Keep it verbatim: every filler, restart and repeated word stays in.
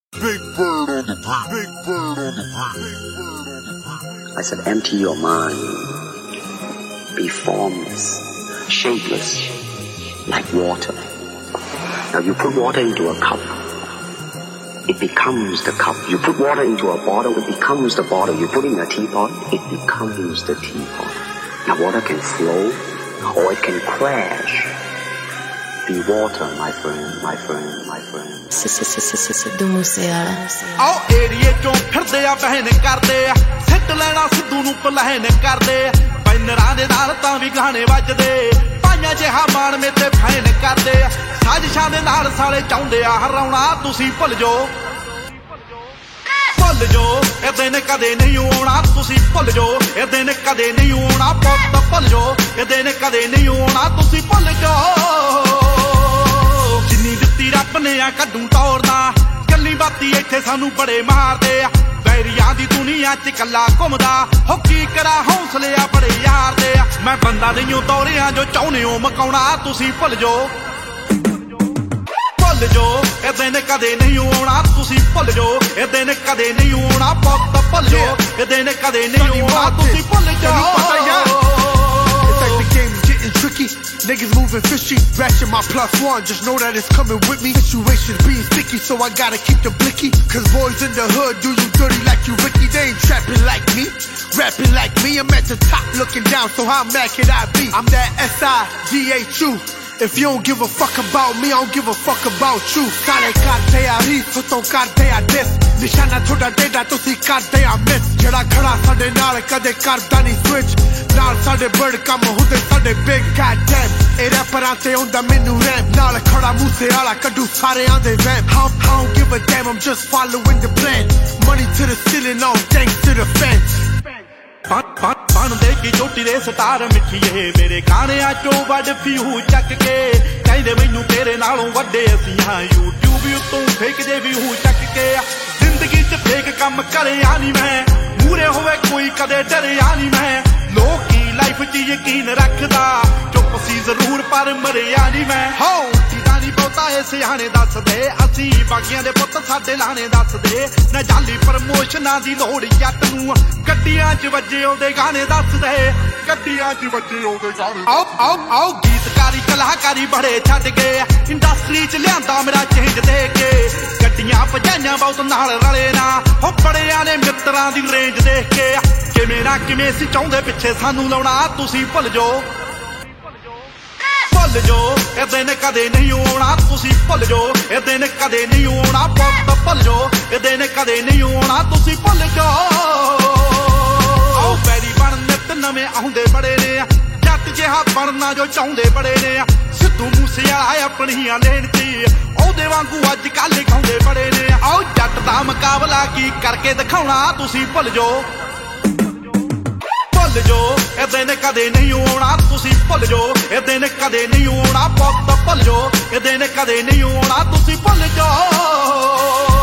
Big bird on the beat. Big bird on the beat. Big bird on the beat. I said, empty your mind. Be formless, shapeless, like water. Now you put water into a cup, it becomes the cup. You put water into a bottle, it becomes the bottle. You put in a teapot, it becomes the teapot. Now water can flow or it can crash. Be water, my friend, my friend, my friend. Sidhu Moosewala ਆਓ ਏਰੀਏ ਚੋਂ ਫਿਰਦੇ ਆ ਬਹਿਨ ਕਰਦੇ ਆ ਸਿੱਟ ਲੈਣਾ ਸਿੱਧੂ ਨੂੰ ਪਲਹਿਨ ਕਰਦੇ ਬੈਨਰਾਂ ਦੇ ਨਾਲ ਤਾਂ ਵੀ ਗਾਣੇ ਵੱਜਦੇ ਪਾਈਆਂ ਜਿਹਾ ਮਾਣ ਮੇਤੇ ਫੈਨ ਕਰਦੇ ਸਾਜ਼ਿਸ਼ਾਂ ਦੇ ਨਾਲ ਸਾਲੇ ਚਾਹੁੰਦੇ ਆ ਹਰਾਉਣਾ ਤੁਸੀਂ ਭੁੱਲ ਜਾਓ ਭੁੱਲ ਜਾਓ ਇਹ ਦਿਨ ਕਦੇ ਨਹੀਂ ਆਉਣਾ ਤੁਸੀਂ ਭੁੱਲ ਜਾਓ ਇਹ ਦਿਨ ਕਦੇ ਨਹੀਂ ਆਉਣਾ ਪੁੱਤ ਭੁੱਲ ਜਾਓ ਇਹ ਦਿਨ ਕਦੇ ਨਹੀਂ ਆਉਣਾ ਤੁਸੀਂ ਭੁੱਲ ਜਾਓ ਜਿੰਨੀ ਦਿੱਤੀ ਰੱਬ ਨੇ ਆ ਕੱਢੂ ਤੋੜਨਾ ਗੱਲੀ ਬਾਤੀ ਇੱਥੇ ਸਾਨੂੰ ਬੜੇ ਮਾਰਦੇ ਆ ਬੈਰੀਆਂ ਦੀ ਦੁਨੀਆ ਚ ਕੱਲਾ ਘੁੰਮਦਾ ਹੋ ਕੀ ਕਰਾਂ ਹੌਸਲੇ ਆ ਬੜੇ ਯਾਰ ਦੇ ਆ ਮੈਂ ਬੰਦਾ ਨਹੀਂ ਤੋਰਿਆ ਜੋ ਚਾਹੁੰਦੇ ਹੋ ਮਕਾਉਣਾ ਤੁਸੀਂ ਭੁੱਲ ਜਾਓ ਭੁੱਲ ਜਾਓ ਇਹ ਦਿਨ ਕਦੇ ਨਹੀਂ ਆਉਣਾ ਤੁਸੀਂ ਭੁੱਲ ਜਾਓ ਇਹ ਦਿਨ ਕਦੇ ਨਹੀਂ ਆਉਣਾ ਪੁੱਤ ਭੁੱਲ ਜਾਓ ਇਹ ਦਿਨ ਕਦੇ ਨਹੀਂ ਆਉਣਾ ਤੁਸੀਂ ਭੁੱਲ ਜਾਓ Tricky, niggas moving fishy, ratchet my plus one, just know that it's coming with me. Situation being sticky, so I gotta keep the blicky. Cause boys in the hood do you dirty like you Ricky. They ain't trapping like me, rapping like me. I'm at the top looking down, so how mad can I be? I'm that S I D H U. If you don't give a fuck about me, I don't give a fuck about you. Sare karte a ri, so ton karte a dis. Nishana thoda deda, tusi karte a miss. Jada khada sade naal kade karda nahi switch. Naal sade bird kam hunde sade big goddamn. Eh rapperan te onda menu rap. Naal khada Moosewala kaddu sareyan de vamp. I don't give a damn, I'm just following the plan. Money to the ceiling, all thanks to the fans. ਬਣ ਦੇ ਕੀ ਚੋਟੀ ਦੇ star ਮਿੱਠੀਏ ਮੇਰੇ ਗਾਣਿਆਂ ਚੋਂ ਵੱਡ ਫਿਊ ਚੱਕ ਕੇ ਕਹਿੰਦੇ ਮੈਨੂੰ ਤੇਰੇ ਨਾਲੋਂ ਵੱਡੇ ਅਸੀਂ ਹਾਂ YouTube ਉੱਤੋਂ ਫੇਕਦੇ ਵੀ ਹੂੰ ਚੱਕ ਕੇ ਜ਼ਿੰਦਗੀ 'ਚ ਫੇਕ ਕੰਮ ਕਰਿਆ ਨਹੀਂ ਮੈਂ ਮੂਰੇ ਹੋਵੇ ਕੋਈ ਕਦੇ ਡਰਿਆ ਨਹੀਂ ਮੈਂ ਲੋਕੀ ਲਾਈਫ 'ਚ ਯਕੀਨ ਰੱਖਦਾ ਚੁੱਪ ਸੀ ਜ਼ਰੂਰ ਪਰ ਮਰਿਆ ਨਹੀਂ ਮੈਂ ਹੋ ਨਹੀਂ ਬਹੁਤਾ ਇਹ ਸਿਆਣੇ ਦੱਸਦੇ ਅਸੀਂ ਬਾਗੀਆਂ ਦੇ ਪੁੱਤ ਸਾਡੇ ਲਾਣੇ ਦੱਸਦੇ ਨਾ ਜਾਲੀ ਪ੍ਰਮੋਸ਼ਨਾਂ ਦੀ ਲੋੜ ਜੱਟ ਨੂੰ ਗੱਡੀਆਂ 'ਚ ਵੱਜੇ ਉਹਦੇ ਗਾਣੇ ਦੱਸਦੇ ਗੱਡੀਆਂ 'ਚ ਵੱਜੇ ਉਹਦੇ ਗਾਣੇ ਆਓ ਆਓ ਆਓ ਗੀਤਕਾਰੀ ਕਲਾਕਾਰੀ ਬੜੇ ਛੱਡ ਗਏ ਇੰਡਸਟਰੀ 'ਚ ਲਿਆਂਦਾ ਮੇਰਾ ਚੇਂਜ ਦੇ ਕੇ ਗੱਡੀਆਂ ਭਜਾਈਆਂ ਬਹੁਤ ਨਾਲ ਰਲੇ ਨਾ ਹੋ ਬੜਿਆਂ ਨੇ ਮਿੱਤਰਾਂ ਦੀ ਰੇਂਜ ਦੇਖ ਕੇ ਕਿਵੇਂ ਨਾ ਕਿਵੇਂ ਸੀ ਚਾਹੁੰਦੇ ਪਿੱਛੇ ਸਾਨੂੰ ਲਾਉਣਾ ਤੁਸੀਂ ਭੁੱਲ ਜਾਓ ਭੁੱਲ ਜਾਓ ਇਹ ਦਿਨ ਕਦੇ ਨਹੀਂ ਆਉਣਾ ਤੁਸੀਂ ਭੁੱਲ ਜਾਓ ਇਹ ਦਿਨ ਕਦੇ ਨਹੀਂ ਆਉਣਾ ਪੁੱਤ ਭੁੱਲ ਜਾਓ ਇਹ ਦਿਨ ਕਦੇ ਨਹੀਂ ਆਉਣਾ ਤੁਸੀਂ ਭੁੱਲ ਜਾਓ ਆਓ ਬੈਰੀ ਬਣ ਨਿੱਤ ਨਵੇਂ ਆਉਂਦੇ ਬੜੇ ਨੇ ਜੱਟ ਜਿਹਾ ਬਣਨਾ ਜੋ ਚਾਹੁੰਦੇ ਬੜੇ ਨੇ ਸਿੱਧੂ ਮੂਸੇਵਾਲਾ ਆਪਣੀਆਂ ਲੈਣ ਚ ਉਹਦੇ ਵਾਂਗੂ ਅੱਜ ਕੱਲ੍ਹ ਗਾਉਂਦੇ ਬੜੇ ਨੇ ਆਓ ਜੱਟ ਦਾ ਮੁਕਾਬਲਾ ਕੀ ਕਰਕੇ ਦਿਖਾਉਣਾ ਤੁਸੀਂ ਭੁੱਲ ਜਾਓ ਭੁੱਲ ਜਾਓ ਇਹ ਦਿਨ ਕਦੇ ਨਹੀਂ ਆਉਣਾ ਤੁਸੀਂ ਭੁੱਲ ਜਾਓ ਇਹ ਦਿਨ ਕਦੇ ਨਹੀਂ ਆਉਣਾ ਪੁੱਤ ਭੁੱਲ ਜਾਓ ਇਹ ਦਿਨ ਕਦੇ ਨਹੀਂ ਆਉਣਾ ਤੁਸੀਂ ਭੁੱਲ ਜਾਓ